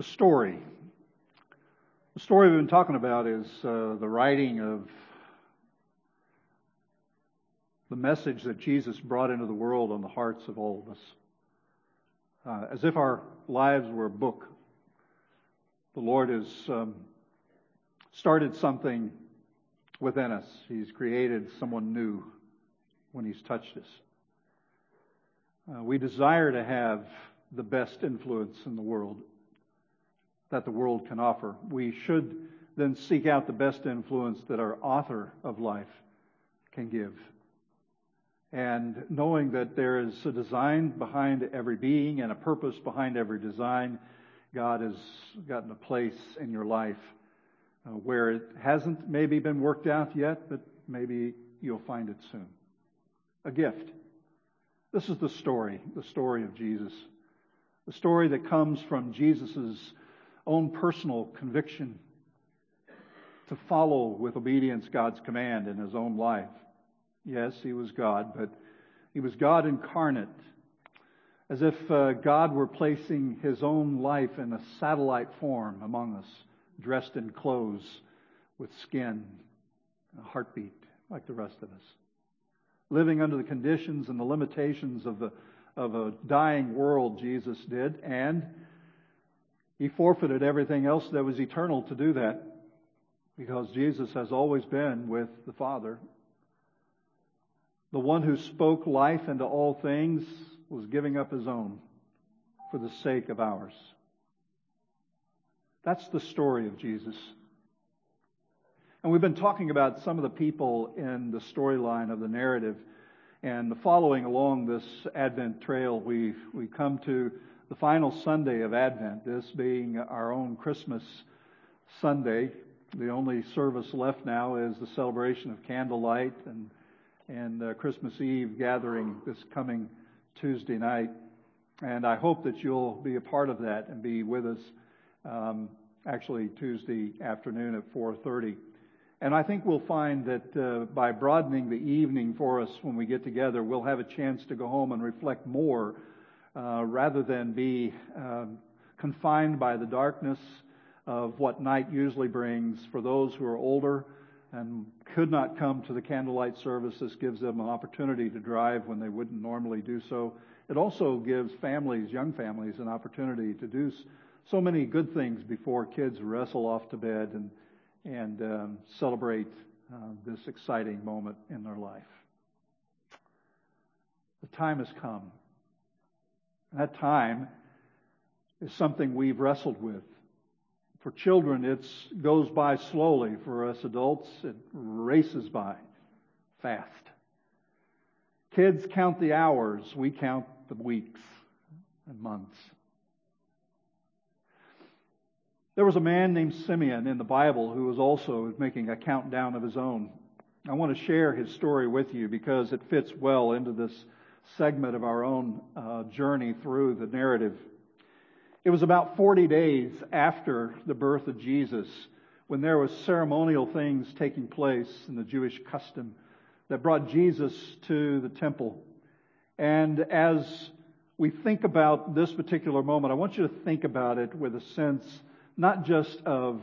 The story. The story we've been talking about is the writing of the message that Jesus brought into the world on the hearts of all of us. As if our lives were a book, the Lord has started something within us. He's created someone new when He's touched us. We desire to have the best influence in the world that the world can offer. We should then seek out the best influence that our author of life can give. And knowing that there is a design behind every being and a purpose behind every design, God has gotten a place in your life where it hasn't maybe been worked out yet, but maybe you'll find it soon. A gift. This is the story of Jesus. The story that comes from Jesus' own personal conviction to follow with obedience God's command in His own life. Yes, He was God, but He was God incarnate, as if God were placing His own life in a satellite form among us, dressed in clothes with skin, a heartbeat like the rest of us. Living under the conditions and the limitations of a dying world, Jesus did, and He forfeited everything else that was eternal to do that, because Jesus has always been with the Father. The one who spoke life into all things was giving up His own for the sake of ours. That's the story of Jesus. And we've been talking about some of the people in the storyline of the narrative. And following along this Advent trail, we come to the final Sunday of Advent, this being our own Christmas Sunday. The only service left now is the celebration of candlelight and Christmas Eve gathering this coming Tuesday night. And I hope that you'll be a part of that and be with us actually Tuesday afternoon at 4:30. And I think we'll find that by broadening the evening for us when we get together, we'll have a chance to go home and reflect more rather than be confined by the darkness of what night usually brings. For those who are older and could not come to the candlelight service, this gives them an opportunity to drive when they wouldn't normally do so. It also gives families, young families, an opportunity to do so many good things before kids wrestle off to bed and celebrate this exciting moment in their life. The time has come. That time is something we've wrestled with. For children, it goes by slowly. For us adults, it races by fast. Kids count the hours. We count the weeks and months. There was a man named Simeon in the Bible who was also making a countdown of his own. I want to share his story with you because it fits well into this segment of our own journey through the narrative. It was about 40 days after the birth of Jesus when there was ceremonial things taking place in the Jewish custom that brought Jesus to the temple. And as we think about this particular moment, I want you to think about it with a sense not just of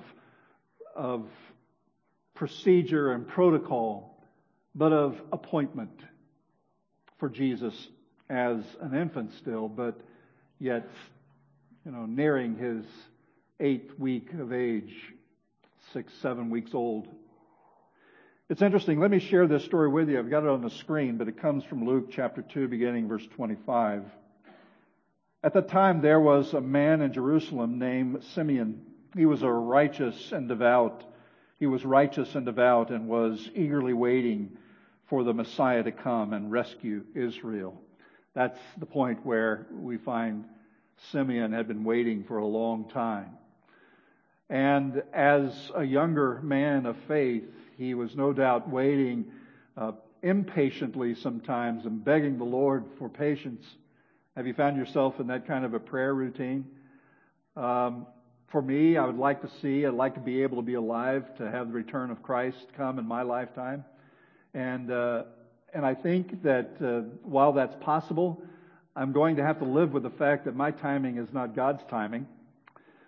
procedure and protocol, but of appointment for Jesus as an infant still, but yet, nearing his 8th week of age, 6, 7 weeks old. It's interesting. Let me share this story with you. I've got it on the screen, but it comes from Luke chapter 2, beginning verse 25. At that time, there was a man in Jerusalem named Simeon. He was righteous and devout and was eagerly waiting for the Messiah to come and rescue Israel. That's the point where we find Simeon had been waiting for a long time. And as a younger man of faith, he was no doubt waiting impatiently sometimes and begging the Lord for patience. Have you found yourself in that kind of a prayer routine? For me, I'd like to be able to be alive to have the return of Christ come in my lifetime. And I think that while that's possible, I'm going to have to live with the fact that my timing is not God's timing.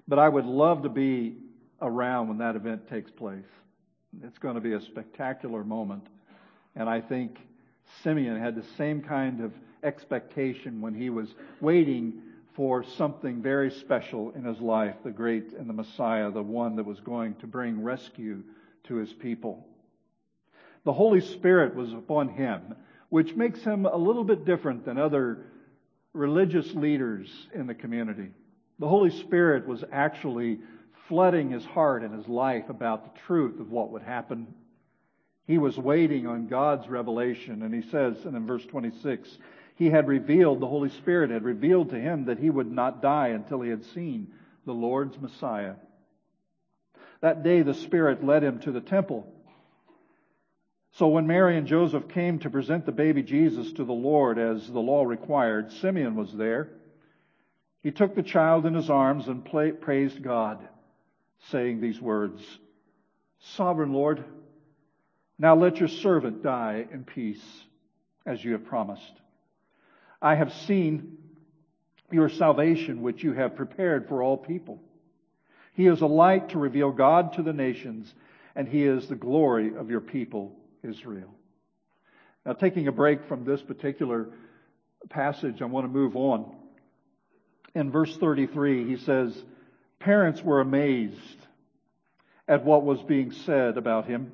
But I would love to be around when that event takes place. It's going to be a spectacular moment. And I think Simeon had the same kind of expectation when he was waiting for something very special in his life, the great and the Messiah, the one that was going to bring rescue to his people. The Holy Spirit was upon him, which makes him a little bit different than other religious leaders in the community. The Holy Spirit was actually flooding his heart and his life about the truth of what would happen. He was waiting on God's revelation, and he says, and in verse 26, the Holy Spirit had revealed to him that he would not die until he had seen the Lord's Messiah. That day the Spirit led him to the temple. So when Mary and Joseph came to present the baby Jesus to the Lord as the law required, Simeon was there. He took the child in his arms and praised God, saying these words, "Sovereign Lord, now let your servant die in peace, as you have promised. I have seen your salvation, which you have prepared for all people. He is a light to reveal God to the nations, and He is the glory of your people, Israel." Now, taking a break from this particular passage, I want to move on. In verse 33, he says, parents were amazed at what was being said about him.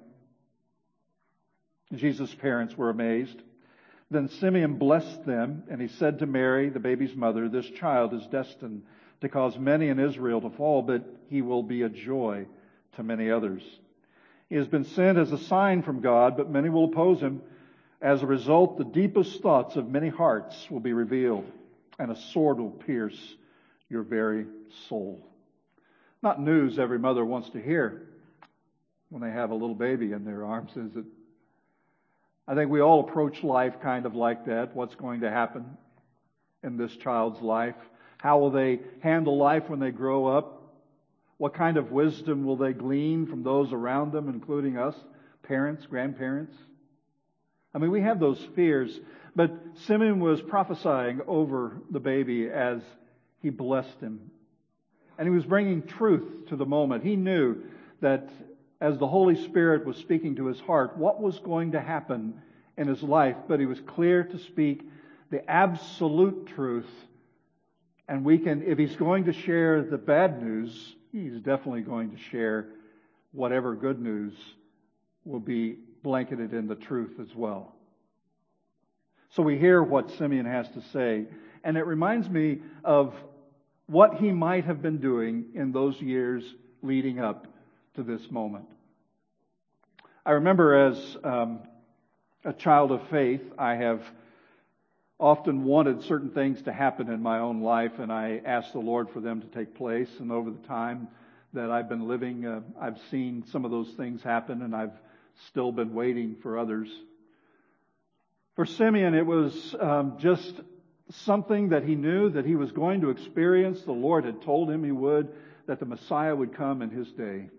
Jesus' parents were amazed. Then Simeon blessed them, and he said to Mary, the baby's mother, "This child is destined to cause many in Israel to fall, but he will be a joy to many others. He has been sent as a sign from God, but many will oppose him. As a result, the deepest thoughts of many hearts will be revealed, and a sword will pierce your very soul." Not news every mother wants to hear when they have a little baby in their arms, is it? I think we all approach life kind of like that. What's going to happen in this child's life? How will they handle life when they grow up? What kind of wisdom will they glean from those around them, including us, parents, grandparents? I mean, we have those fears, but Simeon was prophesying over the baby as he blessed him. And he was bringing truth to the moment. He knew that as the Holy Spirit was speaking to his heart, what was going to happen in his life, but he was clear to speak the absolute truth. And if he's going to share the bad news, he's definitely going to share whatever good news will be blanketed in the truth as well. So we hear what Simeon has to say, and it reminds me of what he might have been doing in those years leading up to this moment. I remember as a child of faith, I have often wanted certain things to happen in my own life, and I asked the Lord for them to take place. And over the time that I've been living, I've seen some of those things happen, and I've still been waiting for others. For Simeon, it was just something that he knew that he was going to experience. The Lord had told him he would, that the Messiah would come in his day.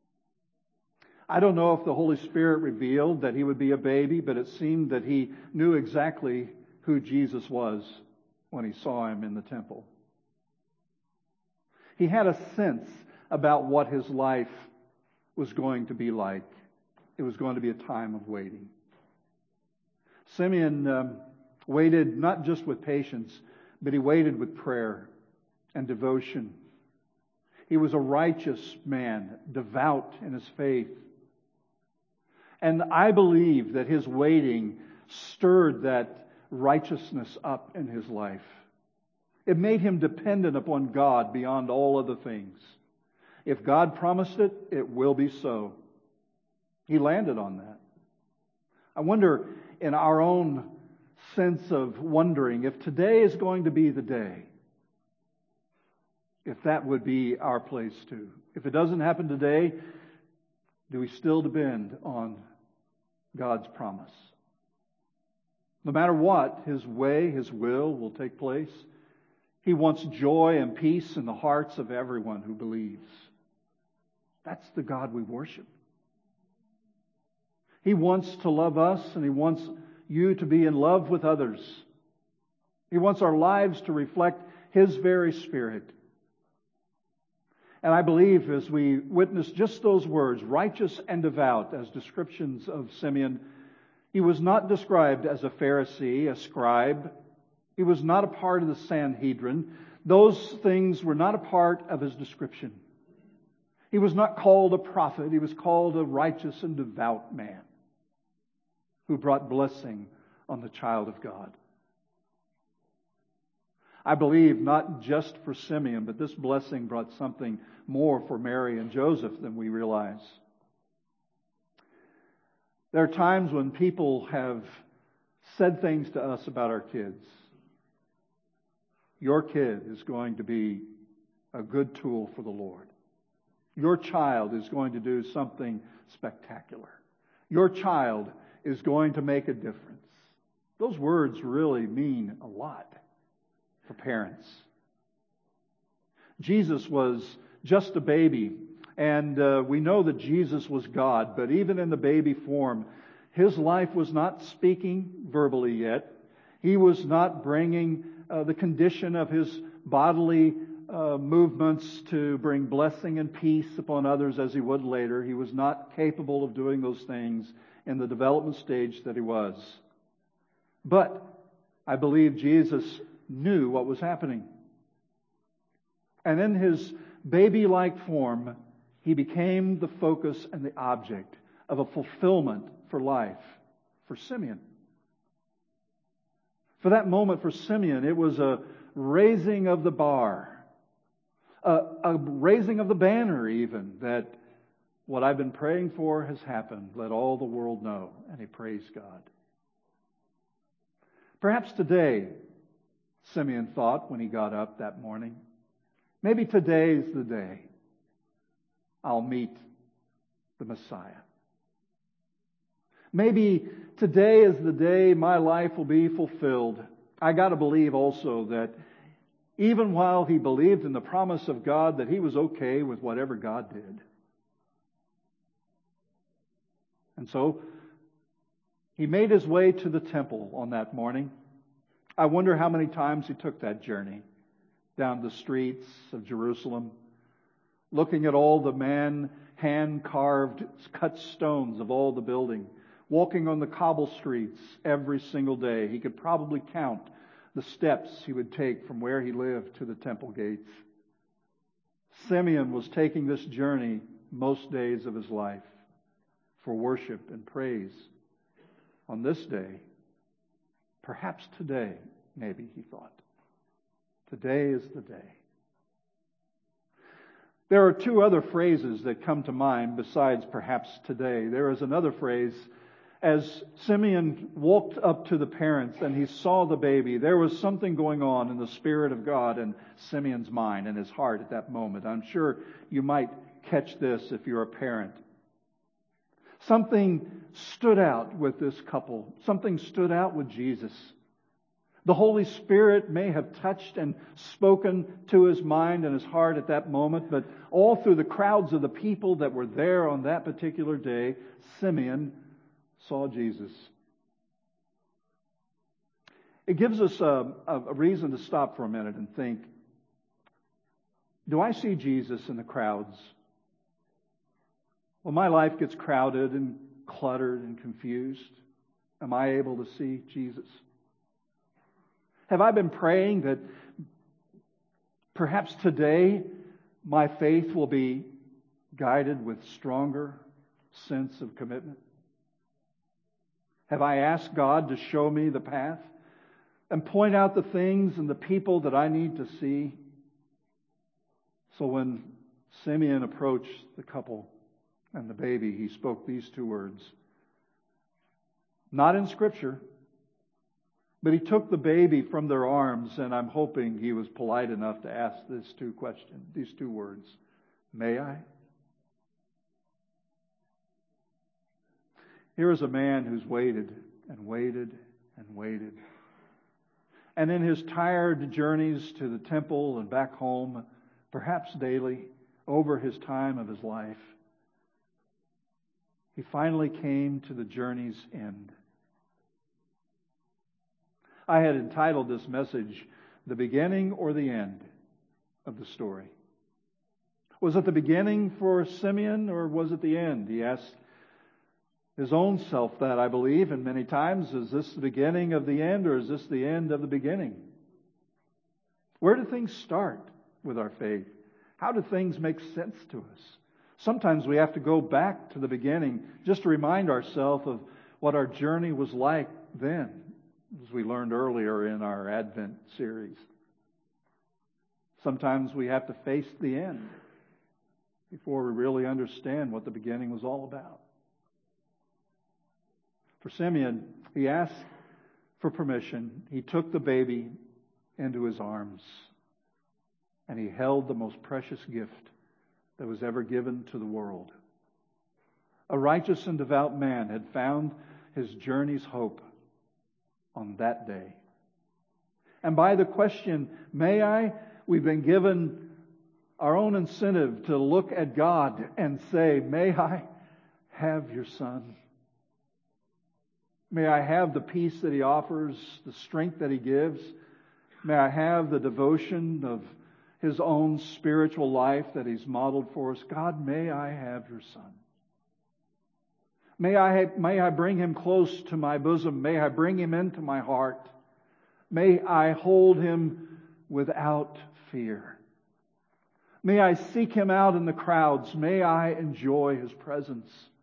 I don't know if the Holy Spirit revealed that he would be a baby, but it seemed that he knew exactly who Jesus was when he saw him in the temple. He had a sense about what his life was going to be like. It was going to be a time of waiting. Simeon waited not just with patience, but he waited with prayer and devotion. He was a righteous man, devout in his faith. And I believe that his waiting stirred that righteousness up in his life. It made him dependent upon God beyond all other things. If God promised it, it will be so. He landed on that. I wonder, in our own sense of wondering, if today is going to be the day, if that would be our place too. If it doesn't happen today, do we still depend on God's promise? No matter what, His way, His will take place. He wants joy and peace in the hearts of everyone who believes. That's the God we worship. He wants to love us, and He wants you to be in love with others. He wants our lives to reflect His very Spirit. And I believe as we witness just those words, righteous and devout, as descriptions of Simeon, he was not described as a Pharisee, a scribe. He was not a part of the Sanhedrin. Those things were not a part of his description. He was not called a prophet. He was called a righteous and devout man who brought blessing on the child of God. I believe not just for Simeon, but this blessing brought something more for Mary and Joseph than we realize. There are times when people have said things to us about our kids. Your kid is going to be a good tool for the Lord. Your child is going to do something spectacular. Your child is going to make a difference. Those words really mean a lot for parents. Jesus was just a baby, and we know that Jesus was God, but even in the baby form, his life was not speaking verbally yet. He was not bringing the condition of his bodily movements to bring blessing and peace upon others as he would later. He was not capable of doing those things in the development stage that he was. But I believe Jesus knew what was happening. And in his baby-like form, he became the focus and the object of a fulfillment for life for Simeon. For that moment for Simeon, it was a raising of the bar, a raising of the banner even, that what I've been praying for has happened. Let all the world know. And he praised God. Perhaps today, Simeon thought when he got up that morning, maybe today's the day I'll meet the Messiah. Maybe today is the day my life will be fulfilled. I got to believe also that even while he believed in the promise of God, that he was okay with whatever God did. And so he made his way to the temple on that morning. I wonder how many times he took that journey down the streets of Jerusalem, looking at all the hand-carved cut stones of all the building, walking on the cobble streets every single day. He could probably count the steps he would take from where he lived to the temple gates. Simeon was taking this journey most days of his life for worship and praise. On this day, perhaps today, maybe, he thought. Today is the day. There are two other phrases that come to mind besides perhaps today. There is another phrase. As Simeon walked up to the parents and he saw the baby, there was something going on in the Spirit of God in Simeon's mind and his heart at that moment. I'm sure you might catch this if you're a parent. Something stood out with this couple. Something stood out with Jesus. The Holy Spirit may have touched and spoken to his mind and his heart at that moment, but all through the crowds of the people that were there on that particular day, Simeon saw Jesus. It gives us a reason to stop for a minute and think, do I see Jesus in the crowds? When my life gets crowded and cluttered and confused, am I able to see Jesus? Have I been praying that perhaps today my faith will be guided with stronger sense of commitment? Have I asked God to show me the path and point out the things and the people that I need to see? So when Simeon approached the couple and the baby, he spoke these two words. Not in Scripture, but he took the baby from their arms, and I'm hoping he was polite enough to ask these two words. May I? Here is a man who's waited and waited and waited. And in his tired journeys to the temple and back home, perhaps daily, over his time of his life, he finally came to the journey's end. I had entitled this message, The Beginning or the End of the Story. Was it the beginning for Simeon, or was it the end? He asked his own self that, I believe, and many times, is this the beginning of the end, or is this the end of the beginning? Where do things start with our faith? How do things make sense to us? Sometimes we have to go back to the beginning just to remind ourselves of what our journey was like then, as we learned earlier in our Advent series. Sometimes we have to face the end before we really understand what the beginning was all about. For Simeon, he asked for permission. He took the baby into his arms, and he held the most precious gift that was ever given to the world. A righteous and devout man had found his journey's hope on that day. And by the question, may I, we've been given our own incentive to look at God and say, may I have your son? May I have the peace that He offers, the strength that He gives? May I have the devotion of His own spiritual life that He's modeled for us? God, may I have your son? May I bring him close to my bosom. May I bring him into my heart. May I hold him without fear. May I seek him out in the crowds. May I enjoy his presence.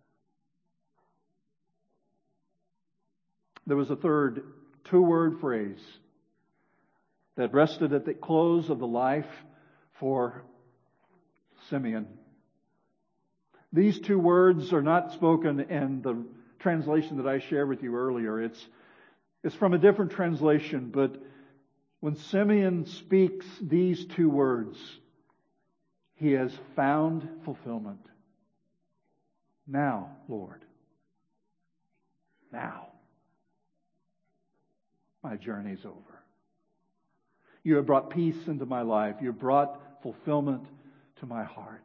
There was a third two-word phrase that rested at the close of the life for Simeon. These two words are not spoken in the translation that I shared with you earlier. It's from a different translation, but when Simeon speaks these two words, he has found fulfillment. Now, Lord, now, my journey's over. You have brought peace into my life. You have brought fulfillment to my heart.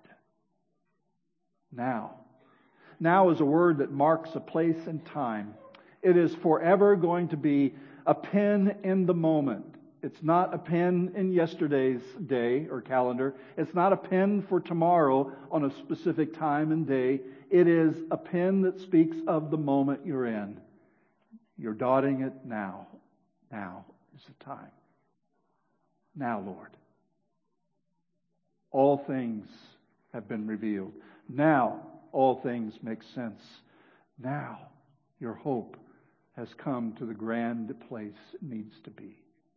Now. Now is a word that marks a place and time. It is forever going to be a pin in the moment. It's not a pin in yesterday's day or calendar. It's not a pin for tomorrow on a specific time and day. It is a pin that speaks of the moment you're in. You're dotting it now. Now is the time. Now, Lord. All things have been revealed. Now, all things make sense. Now, your hope has come to the grand place it needs to be.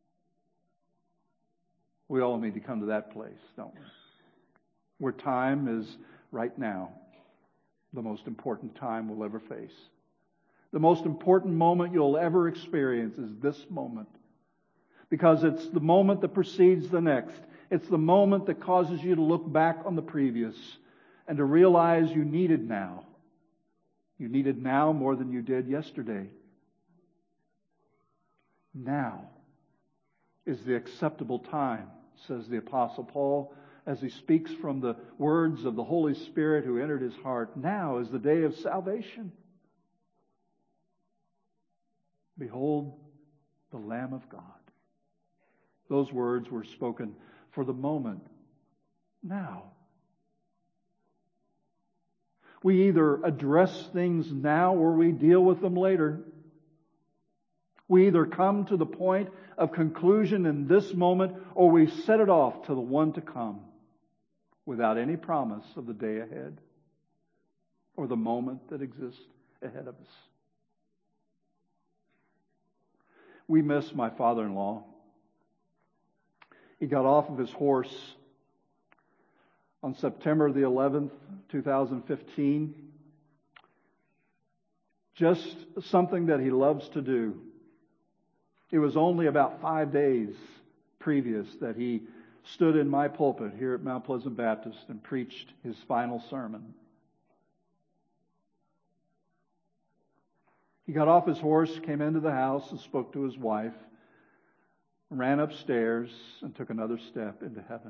We all need to come to that place, don't we? Where time is right now the most important time we'll ever face. The most important moment you'll ever experience is this moment. Because it's the moment that precedes the next. It's the moment that causes you to look back on the previous and to realize you need it now. You need it now more than you did yesterday. Now is the acceptable time, says the Apostle Paul, as he speaks from the words of the Holy Spirit who entered his heart. Now is the day of salvation. Behold the Lamb of God. Those words were spoken for the moment. Now. We either address things now or we deal with them later. We either come to the point of conclusion in this moment or we set it off to the one to come without any promise of the day ahead or the moment that exists ahead of us. We miss my father-in-law. He got off of his horse on September the 11th, 2015. Just something that he loves to do. It was only about 5 days previous that he stood in my pulpit here at Mount Pleasant Baptist and preached his final sermon. He got off his horse, came into the house and spoke to his wife, ran upstairs and took another step into heaven.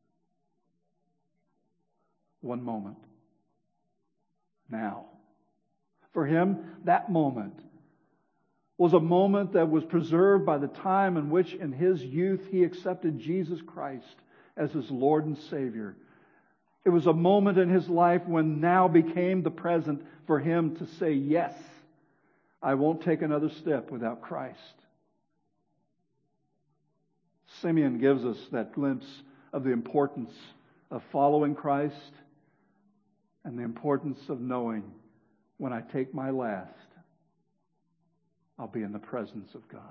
One moment. Now. For him, that moment was a moment that was preserved by the time in which in his youth he accepted Jesus Christ as his Lord and Savior. It was a moment in his life when now became the present for him to say, yes, I won't take another step without Christ. Simeon gives us that glimpse of the importance of following Christ and the importance of knowing when I take my last, I'll be in the presence of God.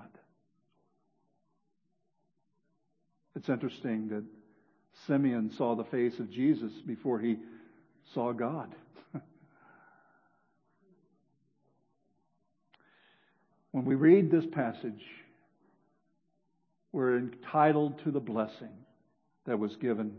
It's interesting that Simeon saw the face of Jesus before he saw God. When we read this passage, we're entitled to the blessing that was given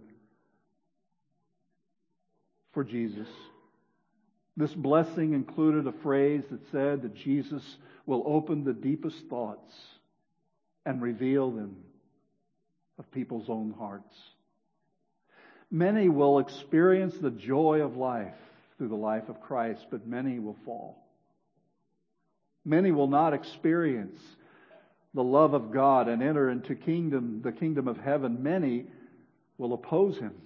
for Jesus. This blessing included a phrase that said that Jesus will open the deepest thoughts and reveal them of people's own hearts. Many will experience the joy of life through the life of Christ, but many will fall. Many will not experience the love of God and enter into the kingdom of heaven. Many will oppose Him.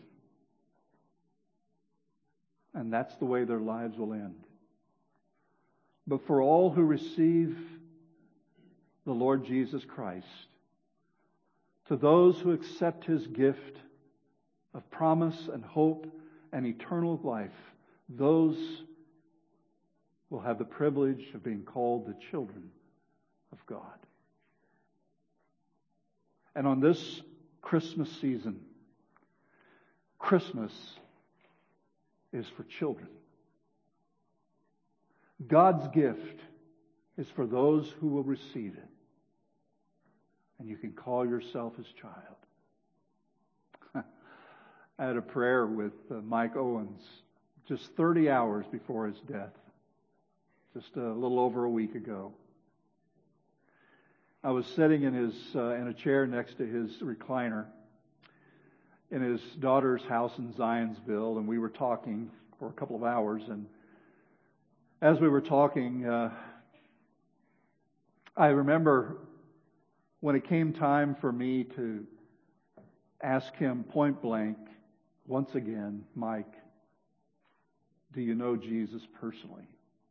And that's the way their lives will end. But for all who receive the Lord Jesus Christ, to those who accept His gift of promise and hope and eternal life, those will have the privilege of being called the children of God. And on this Christmas season, Christmas is for children. God's gift is for those who will receive it. And you can call yourself His child. I had a prayer with Mike Owens just 30 hours before his death, just a little over a week ago. I was sitting in a chair next to his recliner in his daughter's house in Zionsville, and we were talking for a couple of hours. And as we were talking, I remember when it came time for me to ask him point blank, once again, Mike, do you know Jesus personally?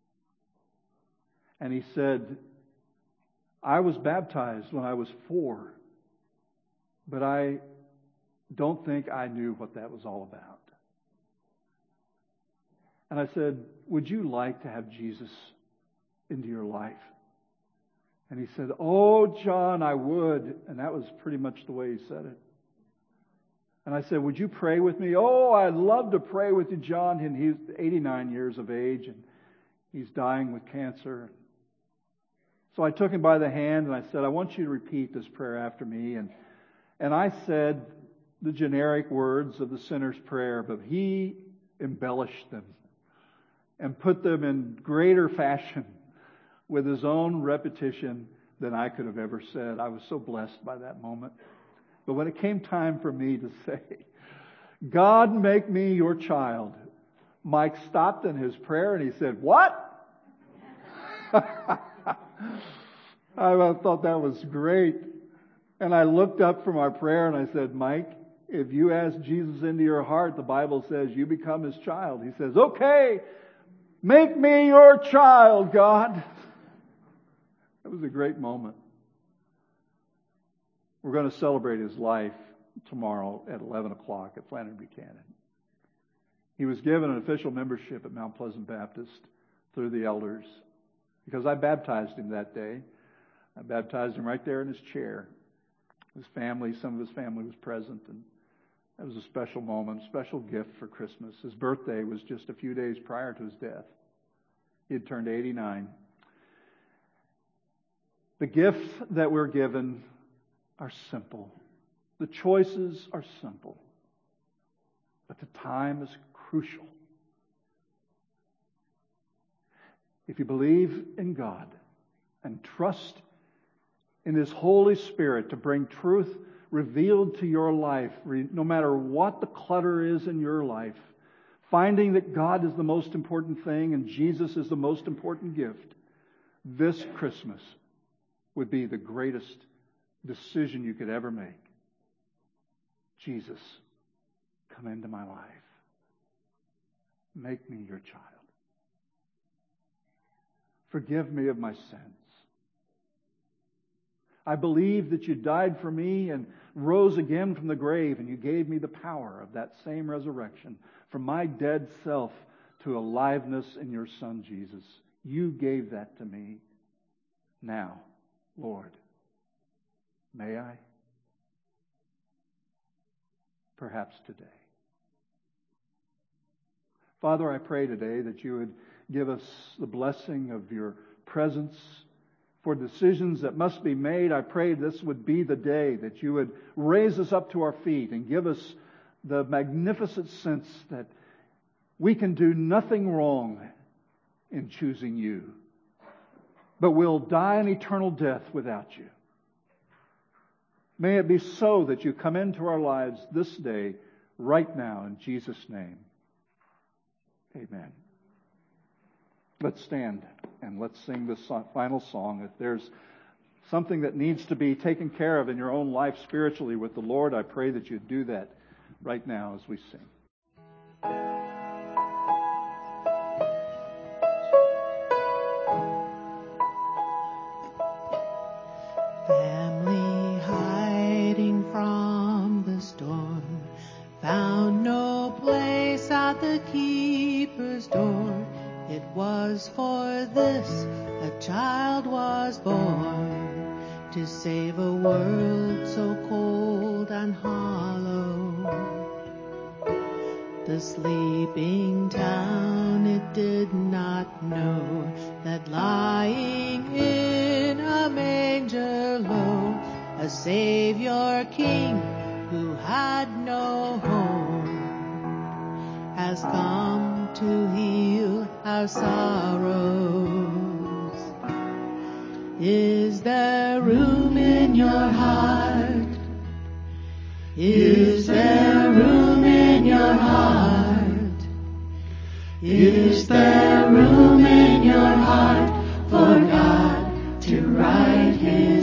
And he said, I was baptized when I was 4, but I don't think I knew what that was all about. And I said, would you like to have Jesus into your life? And he said, oh, John, I would. And that was pretty much the way he said it. And I said, would you pray with me? Oh, I'd love to pray with you, John. And he's 89 years of age, and he's dying with cancer. So I took him by the hand, and I said, I want you to repeat this prayer after me. And I said the generic words of the sinner's prayer, but he embellished them and put them in greater fashion with his own repetition than I could have ever said. I was so blessed by that moment. But when it came time for me to say, God, make me your child, Mike stopped in his prayer and he said, what? I thought that was great. And I looked up from our prayer and I said, Mike, if you ask Jesus into your heart, the Bible says you become His child. He says, okay, make me your child, God. It was a great moment. We're going to celebrate his life tomorrow at 11 o'clock at Flannery Buchanan. He was given an official membership at Mount Pleasant Baptist through the elders because I baptized him that day. I baptized him right there in his chair. His family, some of his family was present, and that was a special moment, a special gift for Christmas. His birthday was just a few days prior to his death. He had turned 89. The gifts that we're given are simple. The choices are simple. But the time is crucial. If you believe in God and trust in His Holy Spirit to bring truth revealed to your life, no matter what the clutter is in your life, finding that God is the most important thing and Jesus is the most important gift, this Christmas would be the greatest decision you could ever make. Jesus, come into my life. Make me your child. Forgive me of my sins. I believe that you died for me and rose again from the grave, and you gave me the power of that same resurrection from my dead self to aliveness in your Son, Jesus. You gave that to me. Now, Lord, may I? Perhaps today. Father, I pray today that you would give us the blessing of your presence for decisions that must be made. I pray this would be the day that you would raise us up to our feet and give us the magnificent sense that we can do nothing wrong in choosing you, but we'll die an eternal death without you. May it be so that you come into our lives this day, right now, in Jesus' name. Amen. Let's stand and let's sing this final song. If there's something that needs to be taken care of in your own life spiritually with the Lord, I pray that you do that right now as we sing. Family hiding from the storm found no place at the keeper's door. It was for this a child was born, to save a world so cold and hollow. The sleeping town, it did not know that lying in a manger low, a Savior King who had no home, has come to heal our sorrows. Is there room in your heart? Is there room in your heart? Is there room in your heart for God to write His